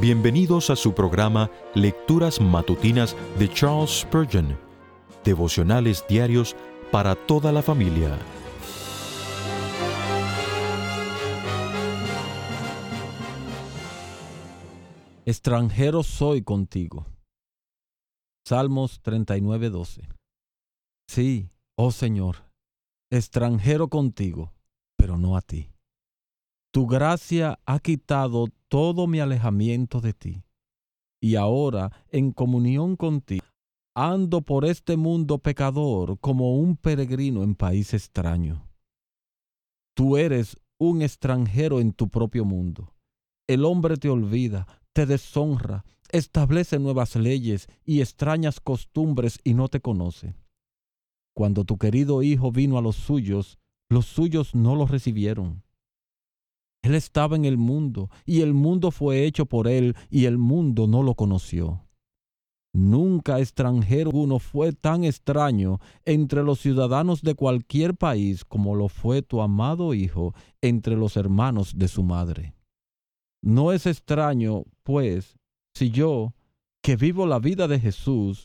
Bienvenidos a su programa Lecturas Matutinas de Charles Spurgeon, devocionales diarios para toda la familia. Extranjero soy contigo. Salmos 39:12. Sí, oh Señor, extranjero contigo, pero no a ti. Tu gracia ha quitado todo mi alejamiento de ti, y ahora, en comunión contigo, ando por este mundo pecador como un peregrino en país extraño. Tú eres un extranjero en tu propio mundo. El hombre te olvida, te deshonra, establece nuevas leyes y extrañas costumbres y no te conoce. Cuando tu querido hijo vino a los suyos no lo recibieron. Él estaba en el mundo, y el mundo fue hecho por él, y el mundo no lo conoció. Nunca extranjero alguno fue tan extraño entre los ciudadanos de cualquier país como lo fue tu amado hijo entre los hermanos de su madre. No es extraño, pues, si yo, que vivo la vida de Jesús,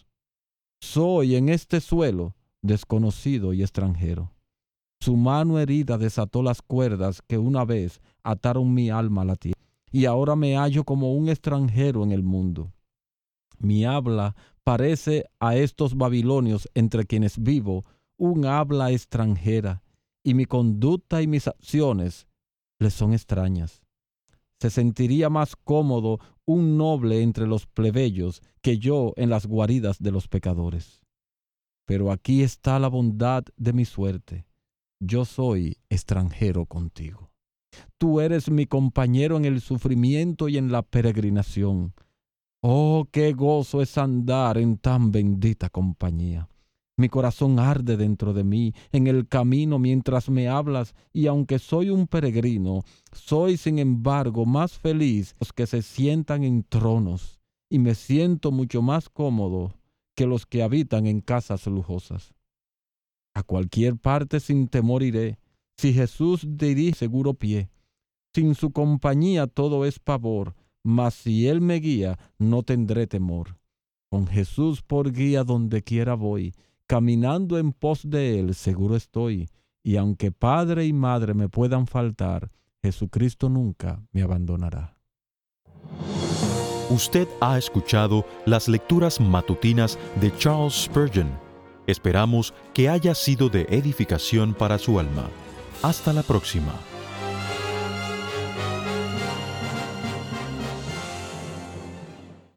soy en este suelo desconocido y extranjero. Su mano herida desató las cuerdas que una vez ataron mi alma a la tierra, y ahora me hallo como un extranjero en el mundo. Mi habla parece a estos babilonios entre quienes vivo un habla extranjera, y mi conducta y mis acciones les son extrañas. Se sentiría más cómodo un noble entre los plebeyos que yo en las guaridas de los pecadores. Pero aquí está la bondad de mi suerte. Yo soy extranjero contigo. Tú eres mi compañero en el sufrimiento y en la peregrinación. Oh, qué gozo es andar en tan bendita compañía. Mi corazón arde dentro de mí en el camino mientras me hablas, y aunque soy un peregrino, soy sin embargo más feliz los que se sientan en tronos, y me siento mucho más cómodo que los que habitan en casas lujosas. A cualquier parte sin temor iré, si Jesús dirige seguro pie. Sin su compañía todo es pavor, mas si Él me guía no tendré temor. Con Jesús por guía donde quiera voy, caminando en pos de Él seguro estoy, y aunque padre y madre me puedan faltar, Jesucristo nunca me abandonará. Usted ha escuchado las lecturas matutinas de Charles Spurgeon. Esperamos que haya sido de edificación para su alma. Hasta la próxima.